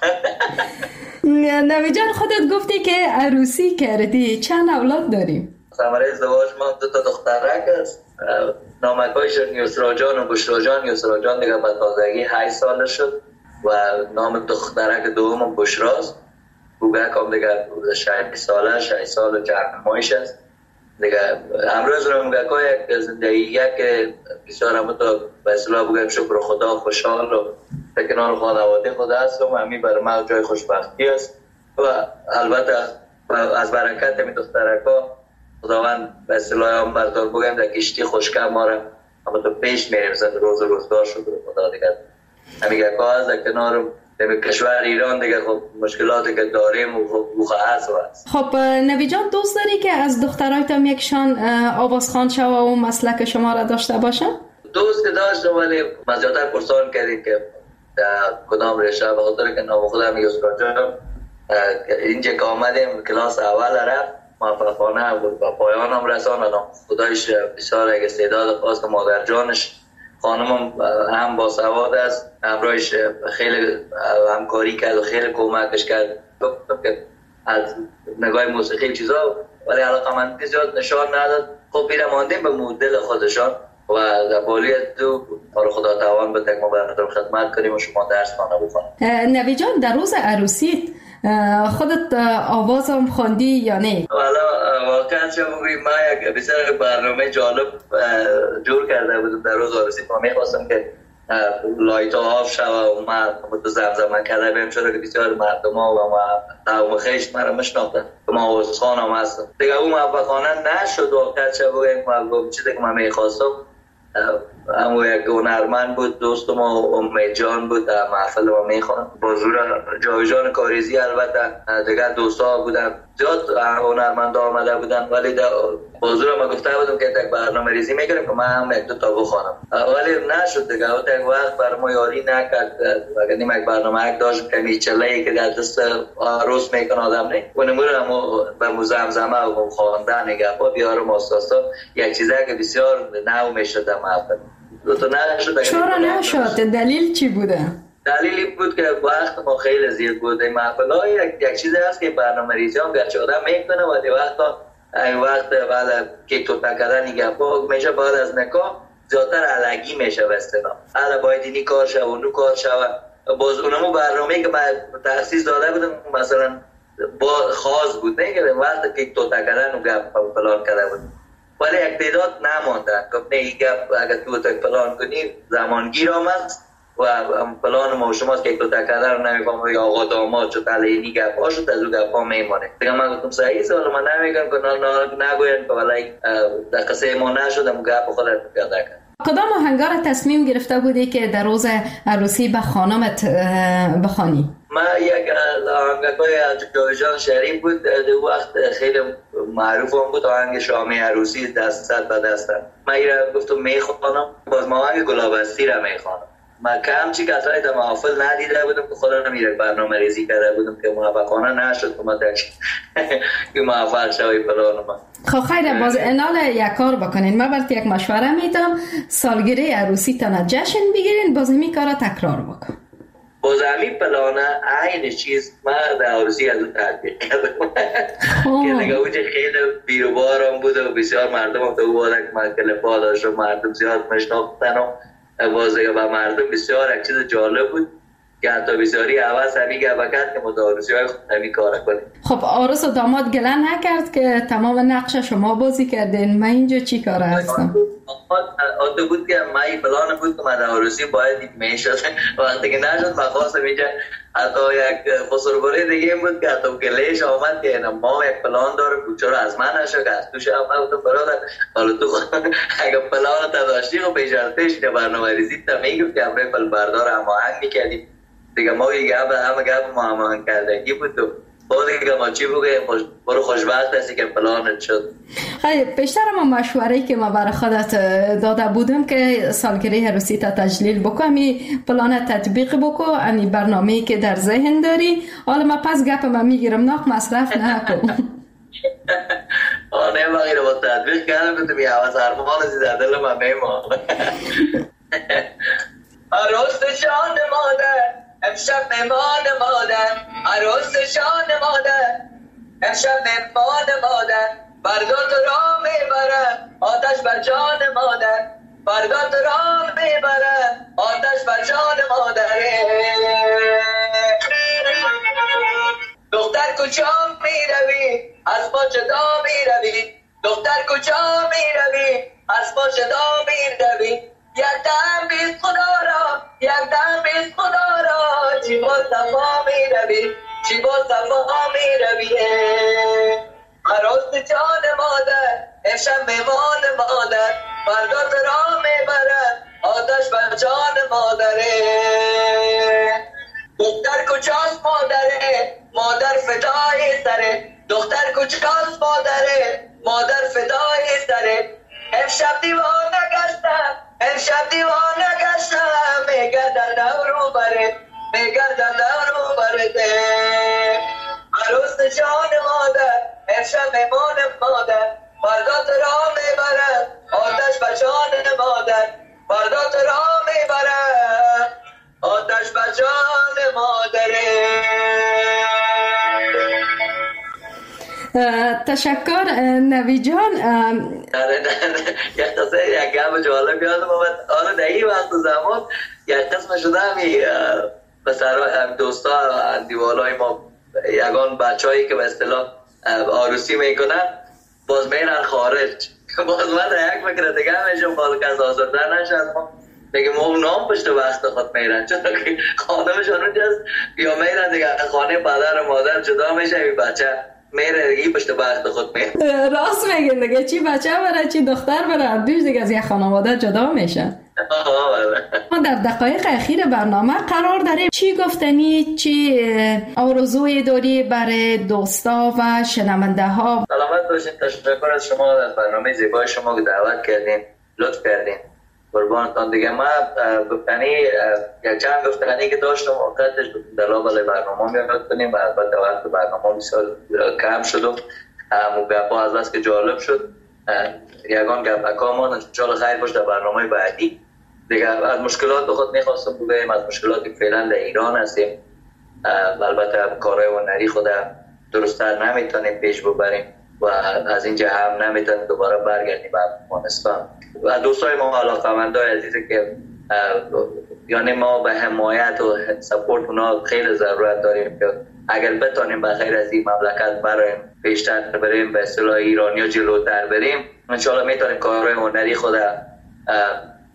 نوی جان خودت گفتی که عروسی کردی، چند اولاد داریم؟ ثمره ازدواج ما 2 دخترک است، نامکایشون یسرا جان و بشرا جان. یسرا جان دیگه به تازگی 8 ساله شد و نام دخترک دوم بشراست. بوبک هم دیگه 6 سال جرم مایش است دیگه. امروز رو مگه یک زندگی که بسیار هم تو به اصطلاح بگم شکر خدا خوشحال و کنار خانواده خدا است و همین برای من جای خوشبختی است و البته از برکت همین دخترکا خداوند به اصطلاح هم بردار بگم در کشتی خوشکم ما را اما تو پیش میریم زد روزگار شد خدا دیگر همین که از در کنار کشور ایران دیگه خب مشکلاتی که داریم و بوخه هست. خب نوی جان دوست داری که از دخترایتم یکشان آوازخوان شوه و مسلک شما را داشته باشن؟ دوست که داشتم ولی مزیادر پرسان کردیم که کدام رشته به خاطر که نام خودم یسرا جان اینجا که آمدیم کلاس اول رفت موفقانه بود و پایان هم رسان و خدایش بسیار اگه استعداد خواست. مادر جانش خانم هم با سواد است، همراهش خیلی همکاری کرد و خیلی کمکش کرد که از نگاه موسیقی چیزا، ولی علاقمندی زیاد نشان نداد. خب پیره ماندیم به مدل خودشان و در بالی دو خدا توان بده که ما براتون خدمت کنیم و شما درس خانه بخونیم. نوی جان در روز عروسیت خودت آواز هم خواندی یا نه؟ والا واقعا چه بگویم من یک بسیار برنامه جالب جور کرده بودم در روز عروسی. ما میخواستم که لایت آف شوه و من تو زمزمه کرده بیم شده که بسیار مردم ها و ما خیش مرا مشناختن که ما آوازخوان هم هستم دیگه. اون موفقانه نشد واقعا چه بگویم چیزی که من میخواستم. اما یک هنرمند بود دوست ما امید جان بود در محفل ما میخوان با زور جاویجان کاریزی. البته دیگر دوستا بودن زیاد هنرمند آمده بودن ولی با زور ما گفته بودم که یک برنامه ریزی میکنیم که من هم 1-2 تا بخوانم ولی نشد دیگه. یک وقت برای ما یاری نکرد اگر نیم یک برنامه داشت کمی چلهی که در دست عروس میکن آدم نه و نمور هم به مزمزمه و خواندن گپا بیارم آستاستا یک چیزه که بسیار نو میشد در محفل. چرا نشد؟ دلیل چی بوده؟ دلیلی بود که وقت ما خیلی زیاد بود. این محفل‌ها یک چیزی هست که برنامه ریزی هم گرچه آدم میکنه ولی وقت بعد که تو تکردن این گپا میشه بعد از نکاح زیادتر علگی میشه به اصطلاح. حالا باید اینی کار شد و اونو کار شد. باز اونمو برنامه‌ای که من تخصیص داده بودم مثلا با خاص بود نه که وقت که تو تکردن و گپ پلان کرده بود ولی یک تعداد نماندن که نه این گپ اگر تو تک پلان کنی زمانگیر هم است و پلان ما و شماست که یک دو تکده رو نمیفهم یا آقا داماد شد علیه گپ شد از او گپ ها میمانه. دیگه من گفتم صحیح است، ولی من نمیگم که نگوین که ولی در قصه ما نشدم گپ خودت پیاده کرد. کدام آهنگا را تصمیم گرفته بودی که در روز عروسی به خانمت بخوانی؟ من یک آهنگای از جاویدجان شریف بود، در وقت خیلی معروف هم بود، آهنگ شامی عروسی دست صد به دستم. من گفتم میخوانم، باز ما آهنگ گلابستی را میخوانم. من کم چی کسایی در محافل ندیده بودم که خدا نمیره برنامه ریزی کرده بودم که موفقانه نشد که ما که موفق شوی پلان من. خب خیره، باز انال یک کار بکنین، من برات یک مشوره میدم، سالگیری عروسی تان جشن بگیرین، باز همین کارا تکرار بکن. باز همین پلانه عین چیز من در عروسی از اون تطبیق کردم که دیگه اونجا خیلی بیروبارم بود و بسیار مردم هم تو بودن که من کلپا داشت و مردم زیاد مشناختن و باز دیگه با مردم بسیار یک چیز جالب بود که حتی بسیاری عوض همی گفت که ما در عروسی های خود همی کار کنیم. خب عروس و داماد گله نکرد که تمام نقش شما بازی کردین؟ من اینجا چی کار هستم؟ آده بود که من این پلان بود که من در عروسی باید میشد وقتی که نشد من خواستم اینجا حتی یک خسروباره دیگه بود که حتی گلهش آمد که ما یک پلان داره بود چرا از من نشد که از توش آمد بودم برادر حالا تو اگر پلان تا داشتی خب پیش که برنامه ریزی تا میگفت که همه پل بردار هماهنگ میکردیم دیگه ما یه همه گپ ما هماهنگ کردگی بود و باید که ما چی بگه برو خوشبخت هستی که پلانت شد. خیلی پیشتر ما مشوره‌ای که ما برای خودت داده بودم که سالگیری عروسی تا تجلیل بکو، همی پلان تطبیق بکو، همی برنامه‌ای که در ذهن داری. حالا ما پس گپ ما میگیرم ناک مصرف نکن. نه بقیه رو با تطبیق کردم که بیا حواس ارمان از در دل من میمان. عروس جان مادر امشب مهمان مادر، عروس جان مادر امشب مهمان مادر، فردا تو را میبرن آتش بر جان مادر، فردا تو را میبرن آتش بر جان مادر. دختر کجا میروی از ما جدا میروی، دختر کجا میروی از ما جدا میروی، یک دم بیست خدا را یک دم بیست خدا را، چی با صفا میروی چی با صفا میروی. عروس جان مادر امشب مهمان مادر، فردا تو را میبرن آتش بر جان مادره. دختر کجاست مادره مادر فدای سره، دختر کجاست مادره مادر فدای سره. امشب دیوانه گشتم امشب دیوانه گشتم، میگردن دورو بره میگردن دورو برده. عروس جان مادر امشب مهمان مادر، فردا تو را میبرن آتش بر جان مادر، فردا تو را میبرن آتش بر جان مادره. تشکر نوی جان. یک گپ جالب یادم آمد. آره در این وقت زمان یک قسم شده همی پسر دوستا دیوالای ما یگان بچه‌هایی که به اصطلاح عروسی میکنن باز میرن خارج، باز من در یک فکر دیگه میشم باز کس آزردن نشه از ما بگه ما نام پشت وقت خود میرن، چون که خانمشان اونجاست یا میرن دیگه خانه پدر و مادر جدا میشه، این بچه میره دیگه پشت وقت خود میره. راست میگن دیگه، چی بچه بره چی دختر بره دوش دیگه از یک خانواده جدا میشن. ما در دقایق اخیر برنامه قرار داریم، چی گفتنی چی آرزوی داری برای دوستا و شنونده ها؟ سلامت باشین. تشکر از شما از برنامه زیبای شما که دعوت کردین، لطف کردین، قربانتان. دیگه ما گفتنی یک چند گفتنی که داشتم وقتش دلایل برنامه میاد کنیم و البته وقت برنامه بسیار کم شد و گپا از بس که جالب شد یگان گپکامون انشاءالله خیر باشه در برنامه بعدی. دیگه از مشکلات خود میخواستم بگم، از مشکلاتی فعلا در ایران هستیم، البته کارهای هنری خود درست‌تر نمیتونیم پیش ببریم و از اینجا هم نمیتونیم دوباره برگردیم به افغانستان. و دوستای ما علاقه‌مندای عزیزی که یعنی ما به حمایت و سپورت اونا خیلی ضرورت داریم که اگر بتونیم بخیر از این مملکت بریم پیشتر بریم، به اصطلاح ایرانیا جلوتر بریم، انشالله میتونیم کارهای هنری خود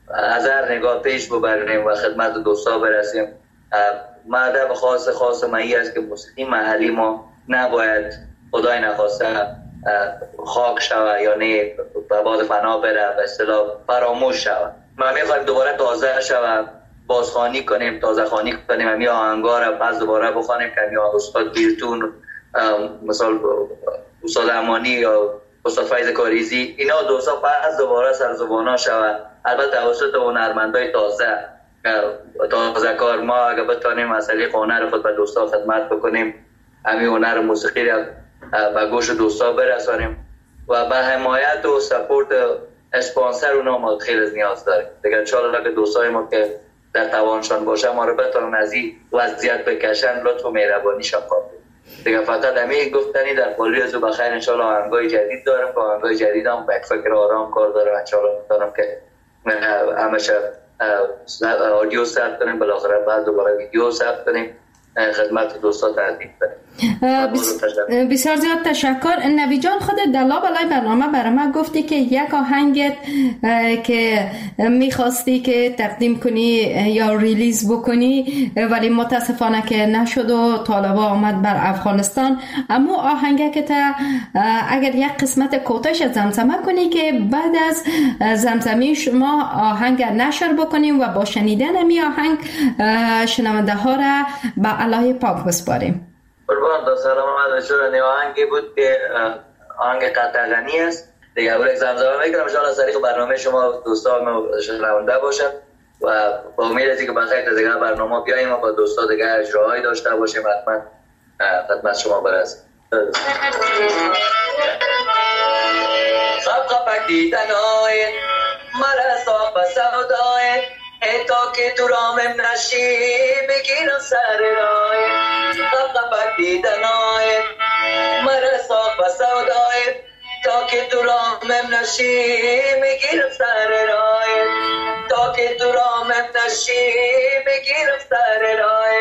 از هر نگاه پیش ببریم و خدمت دوستا برسیم. مطلب خاص مایی است که موسیقی محلی ما نباید خدای نخواسته خاک شود یا نه به باد فنا بره، به اصطلاح فراموش شود. ما میخوایم دوباره تازه شود، بازخوانی کنیم، تازه خوانی کنیم، همین آهنگا را باز دوباره بخوانیم که همین استاد بیرتون، مثلا استاد امانی یا استاد فیض کاریزی، اینا دوستا باز دوباره سرزبانا شود. البته توسط هنرمندای تازه کار ما اگه بتونیم مسئله هنر خود به دوستا خدمت بکنیم، همین هنر موسیقی را به گوش دوستا برسانیم و به حمایت و سپورت اسپانسر اونا ما خیلی نیاز داریم دیگه. انشاءالله که دوستای ما که در توانشان باشه ما رو بتونن از این وضعیت بکشن، لطف و مهربانیشان کنیم دیگه. فقط همین گفتنی در پالی از بخیر. انشاءالله آهنگای جدید دارم که آهنگای جدید هم به فکر آرام کار دارم. انشاءالله میتونم که همیشه آدیو ثبت کنیم، بالاخره بعد دوباره ویدیو ثبت کنیم، خدمت دوستا تقدیم کنیم. بسیار زیاد تشکر. نوی جان، خودت در لابلای برنامه برای من گفتی که یک آهنگت که میخواستی که تقدیم کنی یا ریلیز بکنی ولی متاسفانه که نشد و طالبا آمد بر افغانستان. اما آهنگه که تا اگر یک قسمت کوتاش زمزمه کنی که بعد از زمزمه شما آهنگ نشر بکنیم و با شنیدن می آهنگ شنونده ها را به علای پاک بسپاریم. قربان دا سلام آمد. آهنگی بود که آهنگ قطغنی است دیگه. اول زمزمه میکنم انشاءالله از طریق برنامه شما دوستان شنونده باشن و با امید از اینکه بخیر تا دیگه برنامه بیاییم و با دوستا دیگه اجراهایی داشته باشیم حتما خدمت شما برسیم. خب خبک دیدنای مرسا بسودای تا که تو رامم نشی بگیرم سر رای. خب خبک دیدنای مرسا بسودای تا که تو رامم نشی بگیرم سر رای. تا که تو رامم نشی بگیرم سر رای.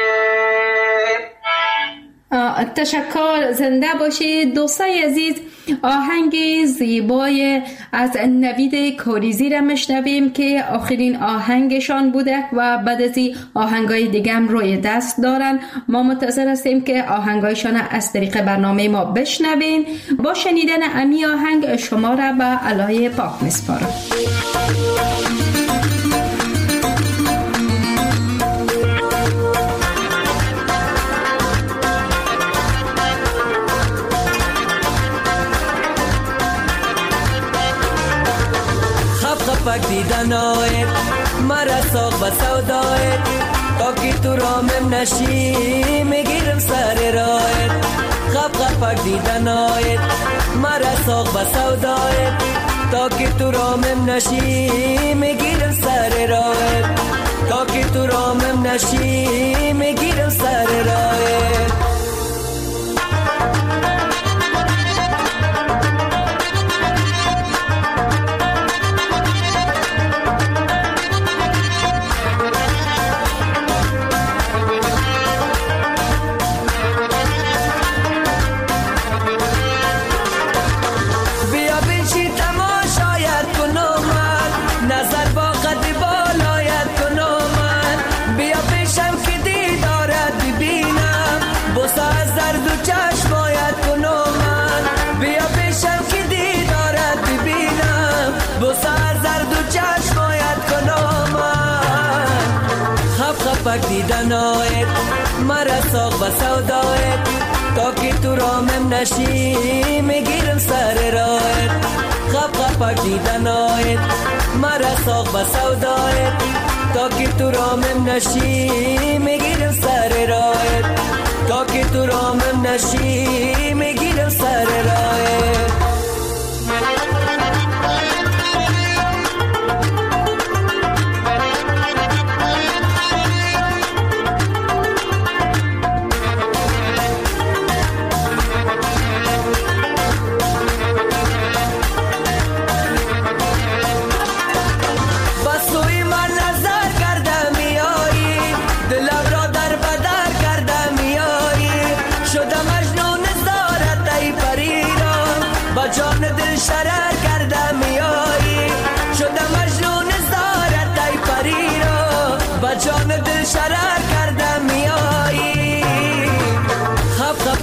تشکر. زنده باشید دوستای عزیز. آهنگ زیبای از نوید کاریزی را میشنویم که آخرین آهنگشان بوده و بعد از این آهنگای دیگه هم روی دست دارن. ما منتظر هستیم که آهنگایشان از طریق برنامه ما بشنوین. با شنیدن امی آهنگ شما را به علای پاک میسپارم. خفک دیدنایت مرا ساق و سودایت تا که تو رامم نشی میگیرم سر رایت. خفک دیدنایت مرا ساق و سودایت تا که تو رامم نشی میگیرم سر رایت. تا که تو رامم نشی میگیرم سر رایت. خفک دیدنایت مرا ساق و سودایت تا که تو رامم نشی میگیرم سر رایت. خفک دیدنایت مرا ساق و سودایت تا که تو رامم نشی میگیرم سر رایت. تا که تو رامم نشی میگیرم سر رایت.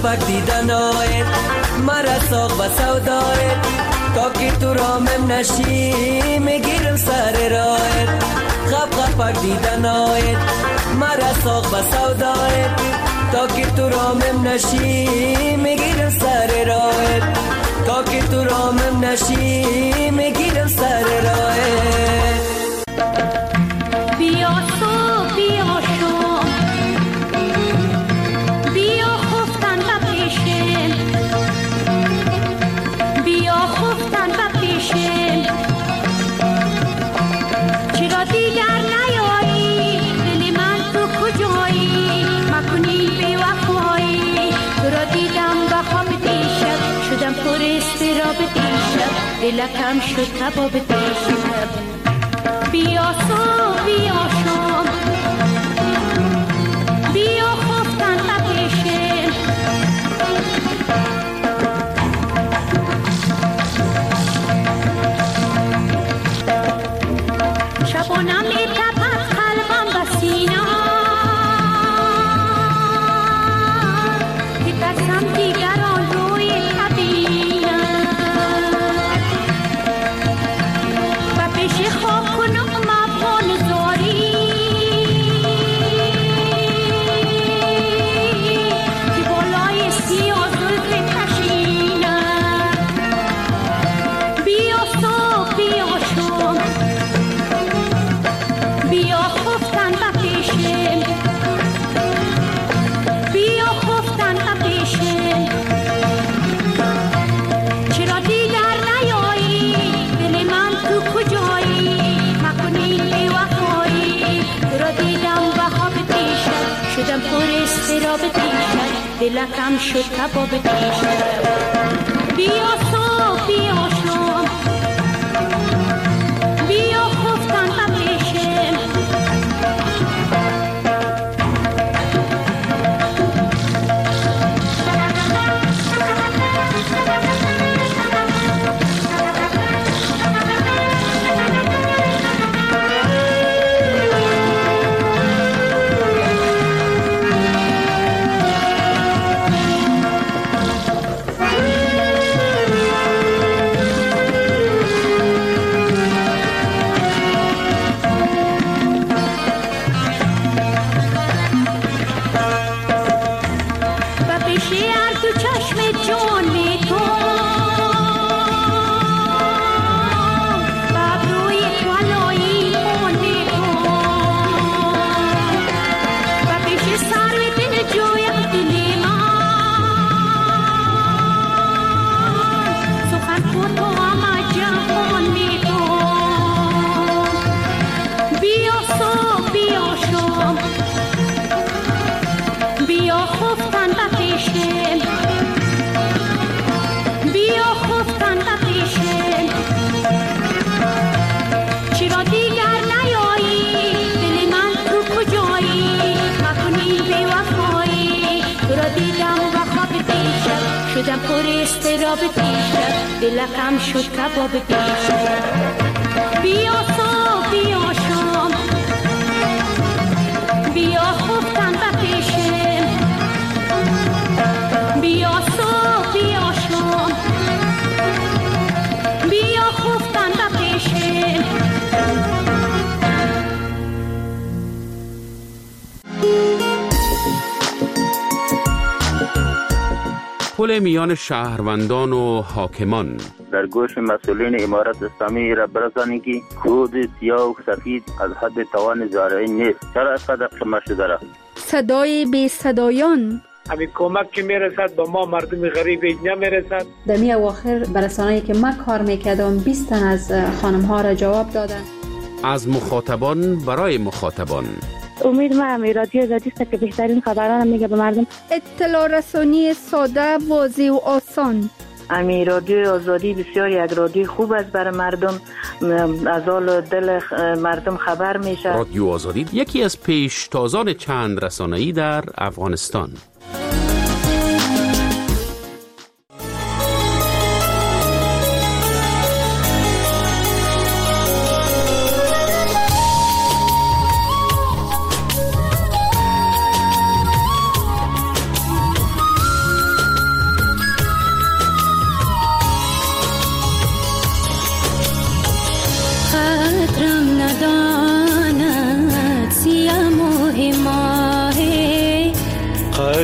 خپک دیدن آید مرا ساق و سودایت تا که تو رامم نشی میگیرم سر رایت خپک دیدن آید مرا ساق و سودایت تا که تو رامم نشی میگیرم سر رایت تا که تو رامم نشی میگیرم سر رایت بیا تو بیا شو بیا خفتن و پیشم بیا خفتن و پیشم چرا دیگر نیایی دل من تو کجایی مکنی بی وفایی تو را دیدم و خواب دیشب شدم پر استراب دیشب دلکم شد کباب دیشب بیا تو بیا شام بیا خفتن و پیشم شبانم میتپد قلبم و سینم که ترسم دیگران روی کبینم و پیش خواب کنم مبان زاری که بالای سیاه زلف کشینم بیا تو بیا شو بیا خفتن و پیشم بیا خفتن و پیشم چرا دیگر نیایی دل من تو کجایی مکنی بی وفایی تو را دیدم و خواب دیشب شدم پر استراب دیشب دلکم شد کباب دیشب بیا تو بیا شو بیا خفتن و پیشم شدم پر استراب دیشب دلکم شد کباب دیشب بیا تو بیا شام بیا خفتن و پیشم بیا تو بیا شام بیا خفتن و پیشم پل میان شهروندان و حاکمان در گوش مسئولین امارت اسلامی را برسانید که خود سیاه و سفید از حد توان زارعی نیست. چرا اینقدر قیمت شده را؟ صدای بی صدایان همین کمک که میرسد با ما مردم غریب اینجا میرسد. در می اواخر برسانه‌ای که من کار میکردم 20 تن از خانم ها را جواب دادن. از مخاطبان برای مخاطبان. امید من رادیو آزادی است که بهترین خبران میگه به مردم. اطلاع رسانی ساده، واضح و آسان. امی رادیو آزادی بسیار یک رادیو خوب است برای مردم، از حال دل مردم خبر میشه. رادیو آزادی یکی از پیشتازان چند رسانه‌ای در افغانستان.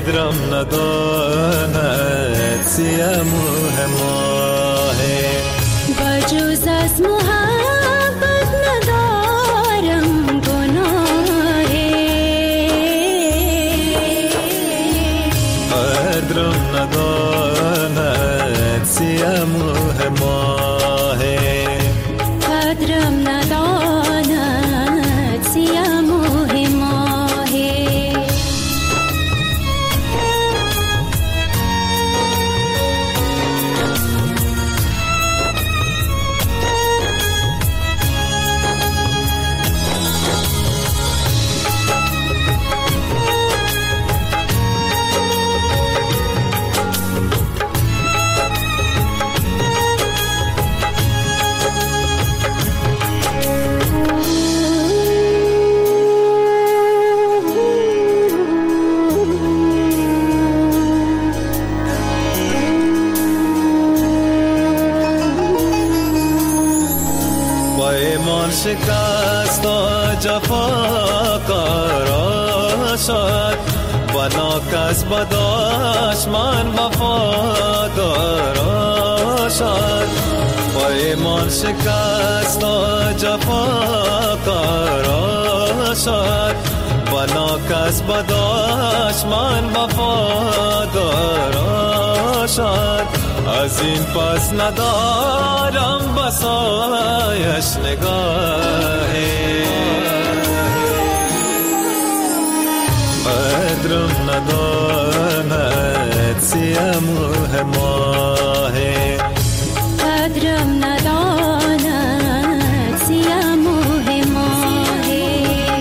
قدرم نداند سیموه ماهه بجز از محبت ندارم گناهه قدرم نداند سیموه ماهه قدرم نداند سیموه ماهه شکست و جفا قرار شد بنا کس بداش من وفادار شد پیمان شکست و جفا قرار شد بنا کس بداش من وفادار شد از این پس ندارم بسایش نگاهی قدرم نداند سیموه ماهی قدرم نداند سیموه ماهی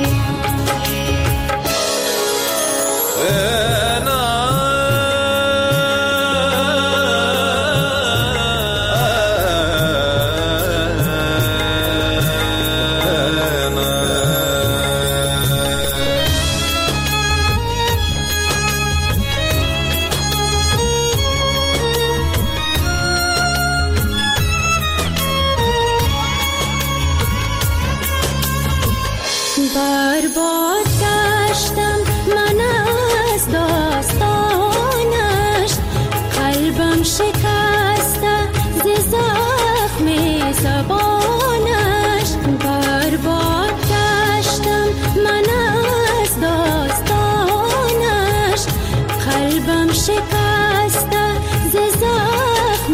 برباد گشتم من از داستانش قلبم شکسته ز زخم زبانش برباد گشتم من از داستانش قلبم شکسته ز زخم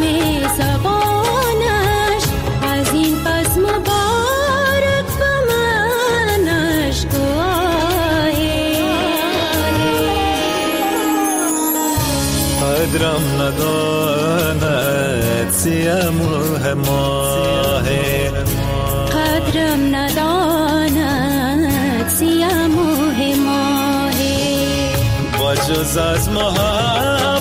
زبانش از این پس مبارک قدرم نداند سیموه ماهی قدرم نداند سیموه ماهی بجز از محبت